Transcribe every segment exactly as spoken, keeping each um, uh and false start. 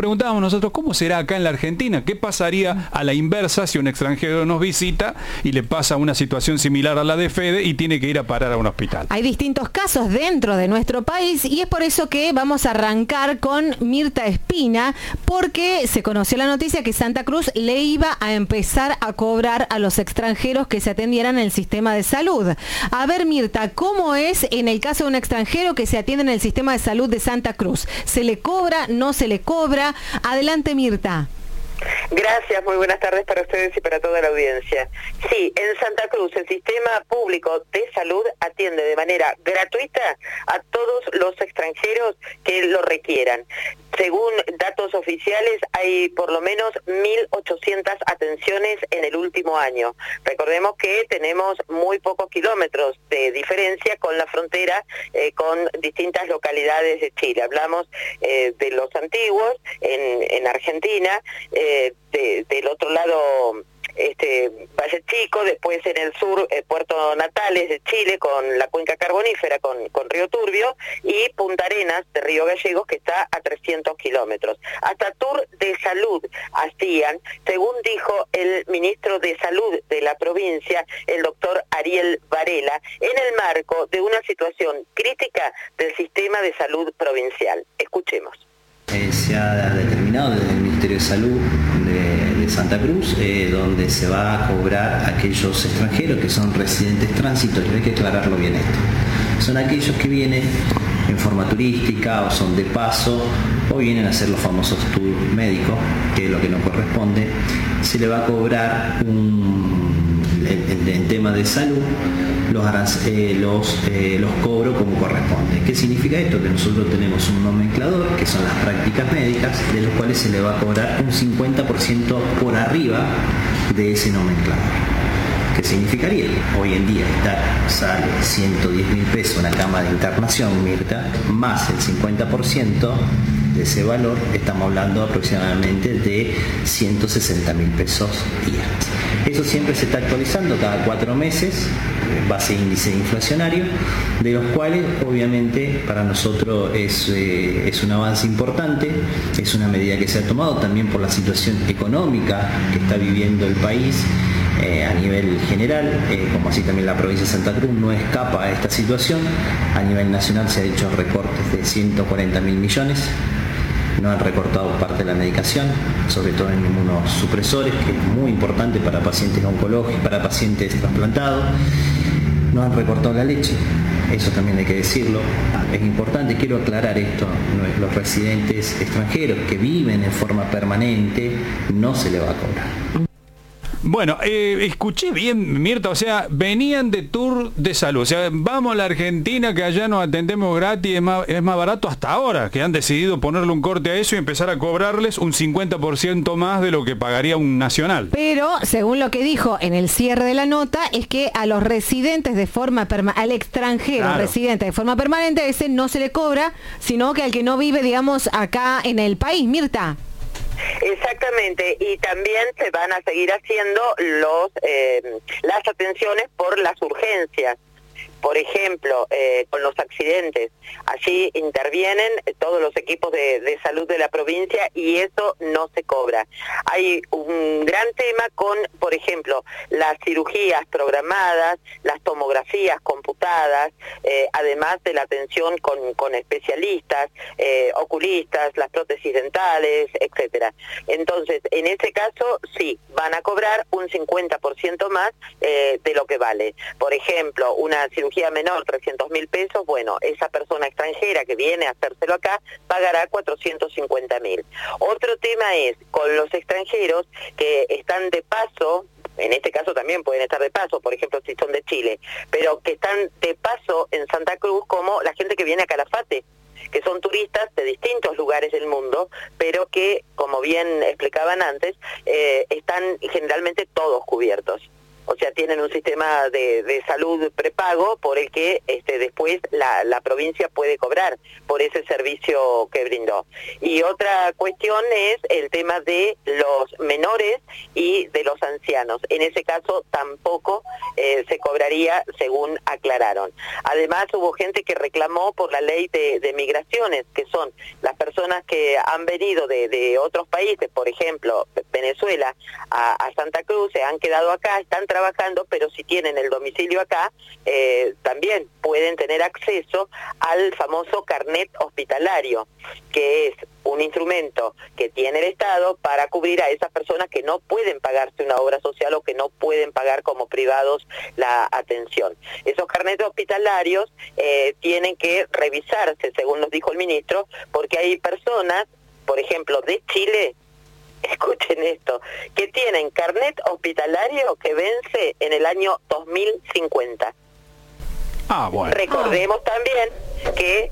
preguntábamos nosotros, ¿cómo será acá en la Argentina? ¿Qué pasaría a la inversa si un extranjero nos visita y le pasa una situación similar a la de Fede y tiene que ir a parar a un hospital? Hay distintos casos dentro de nuestro país y es por eso que vamos a arrancar con Mirta Espina, porque se conoció la noticia que Santa Cruz le iba a empezar a cobrar a los extranjeros que se atendieran en el sistema de salud. A ver, Mirta, ¿cómo es en el caso de un extranjero que se atiende en el sistema de salud de Santa Cruz? ¿Se le cobra? ¿No se le cobra? Adelante, Mirta. Gracias, muy buenas tardes para ustedes y para toda la audiencia. Sí, en Santa Cruz el sistema público de salud atiende de manera gratuita a todos los extranjeros que lo requieran. Según datos oficiales, hay por lo menos mil ochocientas atenciones en el último año. Recordemos que tenemos muy pocos kilómetros de diferencia con la frontera eh, con distintas localidades de Chile. Hablamos eh, de los antiguos en, en Argentina, eh, de, del otro lado este Valle Chico, después en el sur eh, Puerto Natales de Chile con la cuenca carbonífera, con, con Río Turbio, y Punta Arenas de Río Gallegos, que está a trescientos kilómetros. Hasta tour de salud hacían, según dijo el ministro de Salud de la provincia, el doctor Ariel Varela, en el marco de una situación crítica del sistema de salud provincial. Escuchemos. Eh, se ha determinado desde el Ministerio de Salud de, de Santa Cruz, eh, donde se va a cobrar a aquellos extranjeros que son residentes transitorios. Hay que aclararlo bien esto. Son aquellos que vienen en forma turística o son de paso o vienen a hacer los famosos tours médicos, que es lo que nos corresponde. Se le va a cobrar un, en, en tema de salud los, eh, los, eh, los cobros como corresponde. ¿Qué significa esto? Que nosotros tenemos un nomenclador, que son las prácticas médicas, de los cuales se le va a cobrar un cincuenta por ciento por arriba de ese nomenclador. ¿Qué significaría? Hoy en día estar, sale ciento diez mil pesos una cama de internación, Mirta, más el cincuenta por ciento de ese valor, estamos hablando aproximadamente de ciento sesenta mil pesos día. Eso siempre se está actualizando cada cuatro meses, base índice inflacionario, de los cuales obviamente para nosotros es, eh, es un avance importante, es una medida que se ha tomado también por la situación económica que está viviendo el país. Eh, a nivel general, eh, como así también la provincia de Santa Cruz no escapa a esta situación. A nivel nacional se han hecho recortes de ciento cuarenta mil millones, no han recortado parte de la medicación, sobre todo en inmunosupresores, que es muy importante para pacientes oncológicos, para pacientes trasplantados. No han recortado la leche, eso también hay que decirlo. Es importante, quiero aclarar esto, los residentes extranjeros que viven en forma permanente no se le va a cobrar. Bueno, eh, escuché bien, Mirta, o sea, venían de tour de salud, o sea, vamos a la Argentina que allá nos atendemos gratis, es más, es más barato hasta ahora, que han decidido ponerle un corte a eso y empezar a cobrarles un cincuenta por ciento más de lo que pagaría un nacional. Pero, según lo que dijo en el cierre de la nota, es que a los residentes de forma permanente, al extranjero claro. residente de forma permanente, a ese no se le cobra, sino que al que no vive, digamos, acá en el país, Mirta. Exactamente, y también se van a seguir haciendo los eh, las atenciones por las urgencias. Por ejemplo, eh, con los accidentes, allí intervienen todos los equipos de, de salud de la provincia y eso no se cobra. Hay un gran tema con, por ejemplo, las cirugías programadas, las tomografías computadas, eh, además de la atención con, con especialistas, eh, oculistas, las prótesis dentales, etcétera. Entonces, en ese caso, sí, van a cobrar un cincuenta por ciento más eh, de lo que vale. Por ejemplo, una cirugía menor, trescientos mil pesos, bueno, esa persona extranjera que viene a hacérselo acá pagará cuatrocientos cincuenta mil. Otro tema es con los extranjeros que están de paso, en este caso también pueden estar de paso, por ejemplo si son de Chile, pero que están de paso en Santa Cruz, como la gente que viene a Calafate, que son turistas de distintos lugares del mundo, pero que, como bien explicaban antes, eh, están generalmente todos cubiertos. O sea, tienen un sistema de, de salud prepago por el que este, después la, la provincia puede cobrar por ese servicio que brindó. Y otra cuestión es el tema de los menores y de los ancianos. En ese caso tampoco eh, se cobraría, según aclararon. Además, hubo gente que reclamó por la ley de, de migraciones, que son las personas que han venido de, de otros países, por ejemplo, Venezuela, a, a Santa Cruz, se han quedado acá, están trabajando, pero si tienen el domicilio acá, eh, también pueden tener acceso al famoso carnet hospitalario, que es un instrumento que tiene el Estado para cubrir a esas personas que no pueden pagarse una obra social o que no pueden pagar como privados la atención. Esos carnetes hospitalarios eh, tienen que revisarse, según nos dijo el ministro, porque hay personas, por ejemplo, de Chile, escuchen esto, que tienen carnet hospitalario que vence en el año dos mil cincuenta. Ah, bueno. Recordemos ah. también que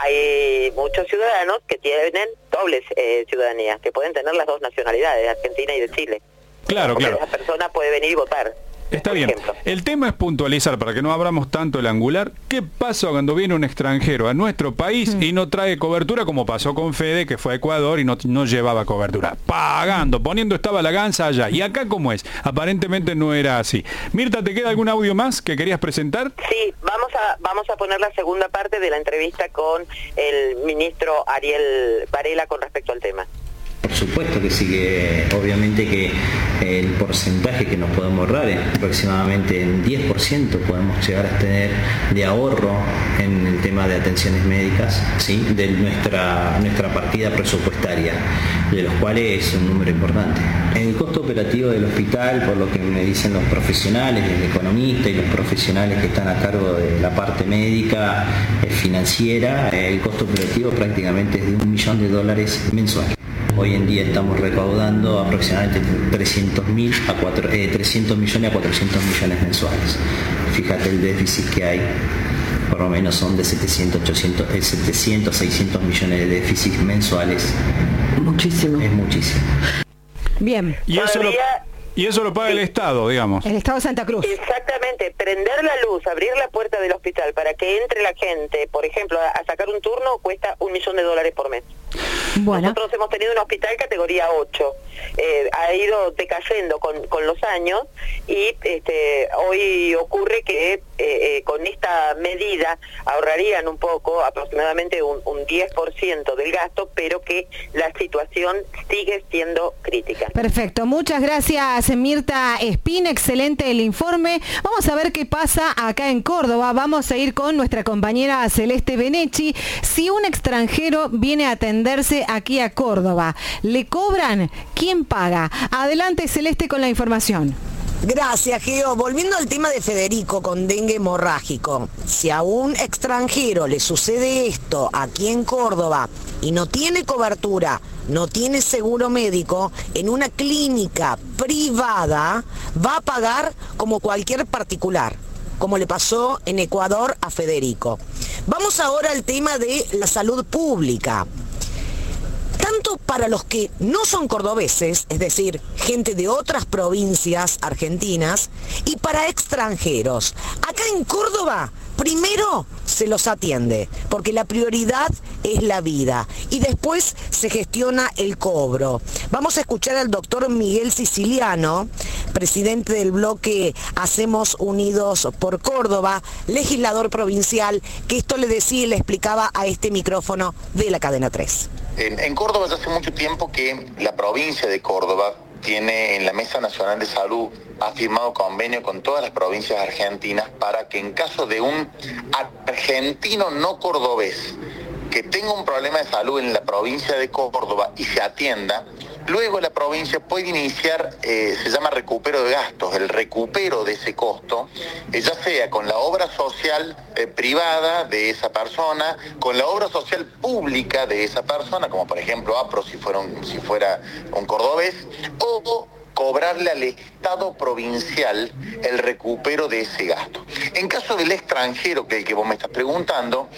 hay muchos ciudadanos que tienen dobles eh, ciudadanías, que pueden tener las dos nacionalidades, de Argentina y de Chile. Claro, Porque claro. esa persona puede venir y votar. Está bien. Ejemplo. El tema es puntualizar, para que no abramos tanto el angular, ¿qué pasa cuando viene un extranjero a nuestro país mm. y no trae cobertura, como pasó con Fede, que fue a Ecuador y no, no llevaba cobertura? Pagando, poniendo estaba la ganza allá. ¿Y acá cómo es? Aparentemente no era así. Mirta, ¿te queda algún audio más que querías presentar? Sí, vamos a, vamos a poner la segunda parte de la entrevista con el ministro Ariel Varela con respecto al tema. Por supuesto que sí, que obviamente que el porcentaje que nos podemos ahorrar es aproximadamente en diez por ciento podemos llegar a tener de ahorro en el tema de atenciones médicas, ¿sí? de nuestra, nuestra partida presupuestaria, de los cuales es un número importante. El costo operativo del hospital, por lo que me dicen los profesionales, el economista y los profesionales que están a cargo de la parte médica, eh, financiera, el costo operativo prácticamente es de un millón de dólares mensual. Hoy en día estamos recaudando aproximadamente trescientos mil a cuatro, eh, trescientos millones a cuatrocientos millones mensuales. Fíjate el déficit que hay, por lo menos son de setecientos, ochocientos, eh, setecientos, seiscientos millones de déficit mensuales. Muchísimo. Es muchísimo. Bien. Y eso lo, y eso lo paga sí. el Estado, digamos. El Estado de Santa Cruz. Exactamente. Prender la luz, abrir la puerta del hospital para que entre la gente, por ejemplo, a, a sacar un turno, cuesta un millón de dólares por mes. Bueno. Nosotros hemos tenido un hospital categoría ocho, eh, ha ido decayendo con, con los años y este, hoy ocurre que eh, eh, con esta medida ahorrarían un poco, aproximadamente un, un diez por ciento del gasto, pero que la situación sigue siendo crítica. Perfecto, muchas gracias Mirta Espina, excelente el informe. Vamos a ver qué pasa acá en Córdoba, vamos a ir con nuestra compañera Celeste Benechi. Si un extranjero viene a atenderse aquí a Córdoba, ¿le cobran? ¿Quién paga? Adelante Celeste con la información. Gracias, Geo. Volviendo al tema de Federico con dengue hemorrágico, si a un extranjero le sucede esto aquí en Córdoba y no tiene cobertura, no tiene seguro médico, en una clínica privada va a pagar como cualquier particular, como le pasó en Ecuador a Federico. Vamos ahora al tema de la salud pública. Tanto para los que no son cordobeses, es decir, gente de otras provincias argentinas, y para extranjeros. Acá en Córdoba, primero se los atiende, porque la prioridad es la vida, y después se gestiona el cobro. Vamos a escuchar al doctor Miguel Siciliano, presidente del bloque Hacemos Unidos por Córdoba, legislador provincial, que esto le decía y le explicaba a este micrófono de la Cadena tres. En, en Córdoba ya hace mucho tiempo que la provincia de Córdoba tiene en la Mesa Nacional de Salud, ha firmado convenio con todas las provincias argentinas para que en caso de un argentino no cordobés que tenga un problema de salud en la provincia de Córdoba y se atienda, luego la provincia puede iniciar, eh, se llama recupero de gastos, el recupero de ese costo, eh, ya sea con la obra social eh, privada de esa persona, con la obra social pública de esa persona, como por ejemplo APRO si fuera un, si fuera un cordobés, o cobrarle al Estado provincial el recupero de ese gasto. En caso del extranjero, que el que vos me estás preguntando,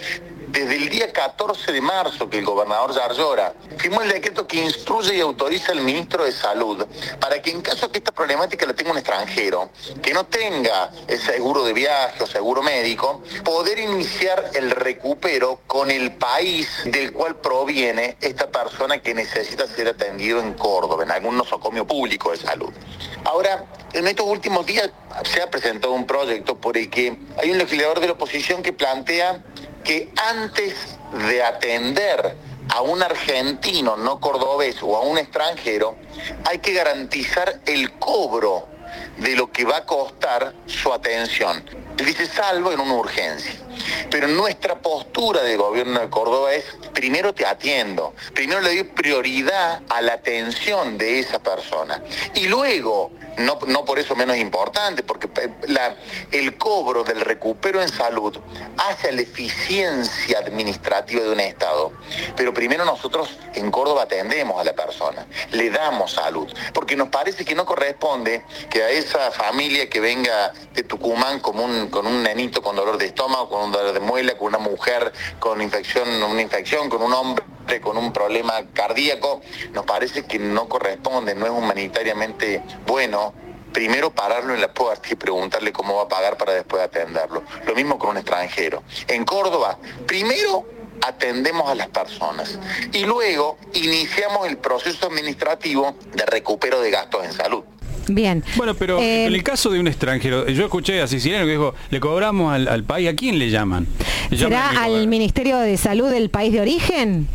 desde el día catorce de marzo que el gobernador Yarlora firmó el decreto que instruye y autoriza al ministro de Salud para que en caso que esta problemática la tenga un extranjero, que no tenga el seguro de viaje o seguro médico, poder iniciar el recupero con el país del cual proviene esta persona que necesita ser atendido en Córdoba, en algún nosocomio público de salud. Ahora, en estos últimos días se ha presentado un proyecto por el que hay un legislador de la oposición que plantea que antes de atender a un argentino no cordobés o a un extranjero, hay que garantizar el cobro de lo que va a costar su atención. Dice salvo en una urgencia. Pero nuestra postura del gobierno de Córdoba es, primero te atiendo, primero le doy prioridad a la atención de esa persona. Y luego, no, no por eso menos importante, porque la, el cobro del recupero en salud hace a la eficiencia administrativa de un Estado. Pero primero nosotros en Córdoba atendemos a la persona, le damos salud, porque nos parece que no corresponde que a esa familia que venga de Tucumán con un, con un nenito con dolor de estómago, con un dolor de muela, con una mujer con infección, una infección, con un hombre con un problema cardíaco, nos parece que no corresponde, no es humanitariamente bueno primero pararlo en la puerta y preguntarle cómo va a pagar para después atenderlo. Lo mismo con un extranjero. En Córdoba, primero atendemos a las personas y luego iniciamos el proceso administrativo de recupero de gastos en salud. Bien. Bueno, pero eh, en el caso de un extranjero, yo escuché a Siciliano que dijo, le cobramos al, al país, ¿a quién le llaman? Le ¿Será llaman al Ministerio de Salud del país de origen?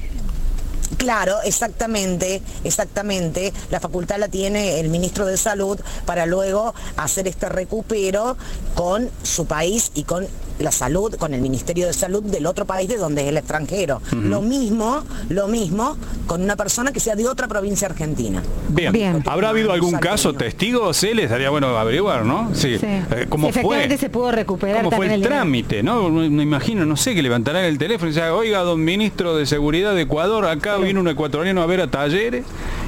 Claro, exactamente, exactamente. La facultad la tiene el ministro de Salud para luego hacer este recupero con su país y con la salud, con el Ministerio de Salud del otro país de donde es el extranjero. Uh-huh. Lo mismo, lo mismo con una persona que sea de otra provincia argentina. Bien. Bien. ¿Habrá habido algún caso testigo? Sí, les estaría bueno averiguar, ¿no? Sí. sí. Eh, ¿Cómo sí, efectivamente fue? Se pudo recuperar. ¿Cómo fue el, el trámite, no? Me imagino, no sé, que levantarán el teléfono y digan, oiga, don ministro de Seguridad de Ecuador, acá sí. Vino un ecuatoriano a ver a Talleres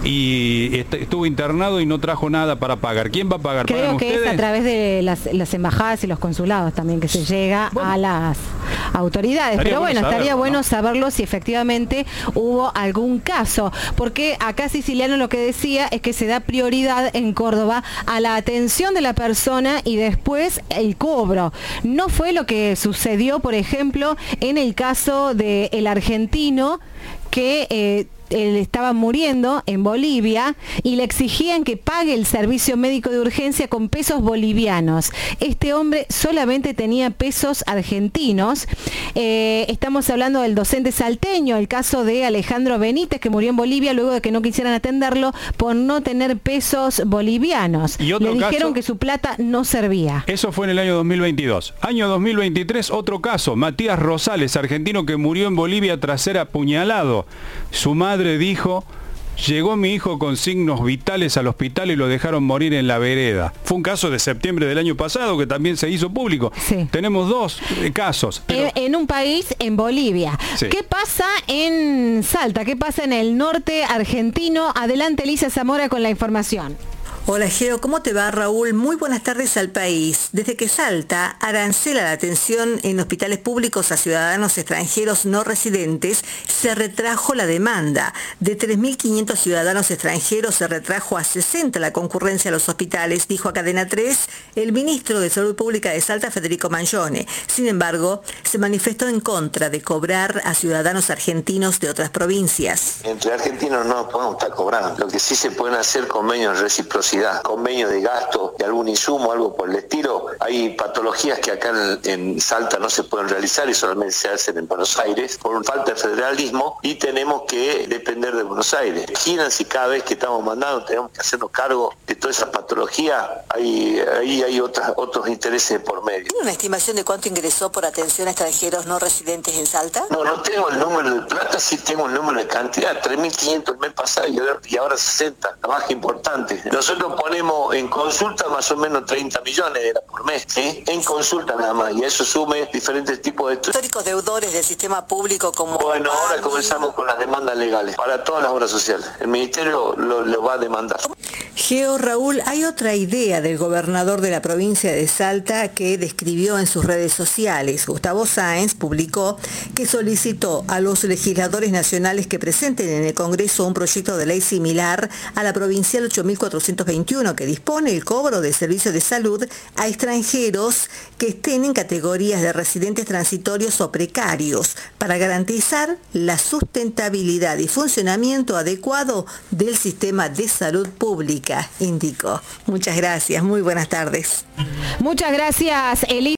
y estuvo internado y no trajo nada para pagar. ¿Quién va a pagar? Creo que ustedes? Es a través de las, las embajadas y los consulados también que se llega bueno. a las autoridades. Estaría Pero bueno, bueno estaría saberlo, bueno ¿no? saberlo si efectivamente hubo algún caso. Porque acá Siciliano lo que decía es que se da prioridad en Córdoba a la atención de la persona y después el cobro. No fue lo que sucedió, por ejemplo, en el caso del argentino que eh, él estaba muriendo en Bolivia y le exigían que pague el servicio médico de urgencia con pesos bolivianos. Este hombre solamente tenía pesos argentinos. Eh, estamos hablando del docente salteño, el caso de Alejandro Benítez, que murió en Bolivia luego de que no quisieran atenderlo por no tener pesos bolivianos. ¿Y otro le dijeron caso? Que su plata no servía. Eso fue en el año dos mil veintidós. Año dos mil veintitrés, otro caso. Matías Rosales, argentino que murió en Bolivia tras ser apuñalado. Su madre dijo, llegó mi hijo con signos vitales al hospital y lo dejaron morir en la vereda. Fue un caso de septiembre del año pasado que también se hizo público. Sí. Tenemos dos casos. Pero... En, en un país, en Bolivia. Sí. ¿Qué pasa en Salta? ¿Qué pasa en el norte argentino? Adelante, Elisa Zamora, con la información. Hola Geo, ¿cómo te va, Raúl? Muy buenas tardes al país. Desde que Salta arancela la atención en hospitales públicos a ciudadanos extranjeros no residentes, se retrajo la demanda. De tres mil quinientos ciudadanos extranjeros se retrajo a sesenta la concurrencia a los hospitales, dijo a Cadena tres el ministro de Salud Pública de Salta, Federico Mangione. Sin embargo, se manifestó en contra de cobrar a ciudadanos argentinos de otras provincias. Entre argentinos no podemos estar cobrando. Lo que sí se pueden hacer convenios de reciprocidad, convenio de gasto de algún insumo, algo por el estilo. Hay patologías que acá en, en Salta no se pueden realizar y solamente se hacen en Buenos Aires por falta de federalismo y tenemos que depender de Buenos Aires. Imagínense, cada vez que estamos mandando tenemos que hacernos cargo de toda esa patología, ahí hay, hay otras, otros intereses por medio. ¿Tiene una estimación de cuánto ingresó por atención a extranjeros no residentes en Salta? No, no tengo el número de plata, sí tengo el número de cantidad, tres mil quinientos el mes pasado y ahora sesenta, la más importante. Nosotros ponemos en consulta más o menos treinta millones era por mes, ¿sí? En consulta nada más, y eso sume diferentes tipos de estudios. Históricos deudores del sistema público como... Bueno, ahora comenzamos con las demandas legales para todas las obras sociales. El Ministerio lo, lo va a demandar. Geo, Raúl, hay otra idea del gobernador de la provincia de Salta que describió en sus redes sociales. Gustavo Sáenz publicó que solicitó a los legisladores nacionales que presenten en el Congreso un proyecto de ley similar a la provincial ocho mil cuatrocientos veintiuno que dispone el cobro de servicios de salud a extranjeros que estén en categorías de residentes transitorios o precarios para garantizar la sustentabilidad y funcionamiento adecuado del sistema de salud pública, indicó. Muchas gracias, muy buenas tardes. Muchas gracias, Elisa.